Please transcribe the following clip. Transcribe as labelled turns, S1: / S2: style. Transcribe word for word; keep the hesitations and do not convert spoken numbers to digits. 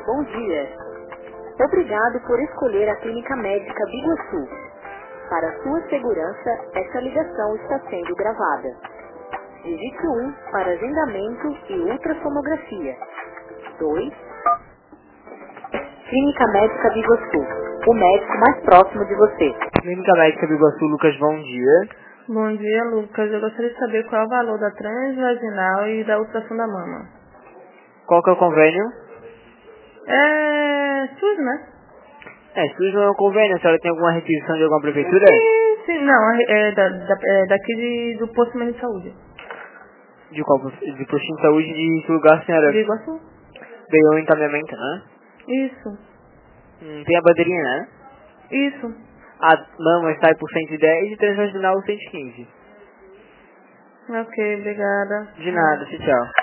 S1: Bom dia. Obrigado por escolher a Clínica Médica Biguaçu. Para sua segurança, essa ligação está sendo gravada. Digite um para agendamento e ultrassonografia. dois. Clínica Médica Biguaçu. O médico mais próximo de você.
S2: Clínica Médica Biguaçu, Lucas, bom dia.
S3: Bom dia, Lucas. Eu gostaria de saber qual é o valor da transvaginal e da ultrassom da mama.
S2: Qual que é o convênio?
S3: É... SUS, né?
S2: É, SUS não é um convênio, a senhora tem alguma requisição de alguma prefeitura?
S3: Sim, sim. Não, é, da, da, é daqui de, do Posto Médico de Saúde.
S2: De qual? De postinho de saúde de que lugar a senhora
S3: De Iguaçu?
S2: ganhou o encaminhamento, né?
S3: Isso.
S2: Hum, tem a bandeirinha, né?
S3: Isso.
S2: A mama sai por cento e dez e transvaginal cento e quinze.
S3: Ok, obrigada.
S2: De nada, tchau.